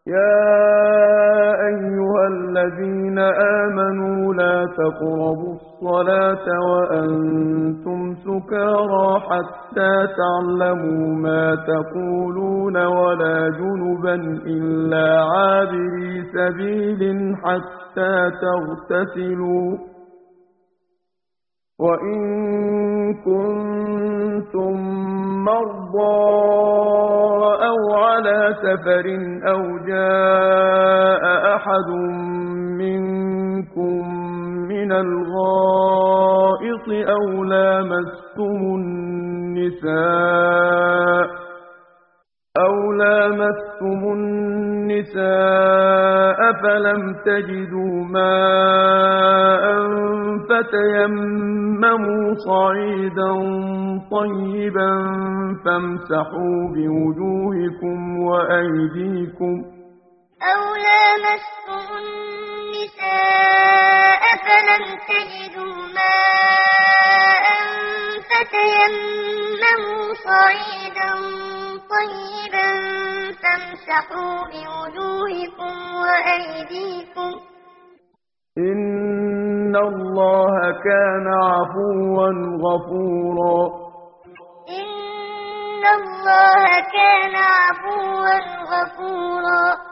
يا أيها الذين آمنوا لا تقربوا الصلاة وأنتم سكارى حتى تعلموا ما تقولون ولا جنبا إلا عابري سبيل حتى تغتسلوا وإن كنتم مرضى أو على سفر أو جاء أحد منكم من الغائط أو لامستم النساء فلم تجدوا ماء فتيمموا صعيدا طيبا فامسحوا بوجوهكم وأيديكم أو لامستم النساء فلم تجدوا ماء فتيمموا صعيدا طيبا فامسحوا بوجوهكم وأيديكم إن الله كان عفوا غفورا إن الله كان عفوا غفورا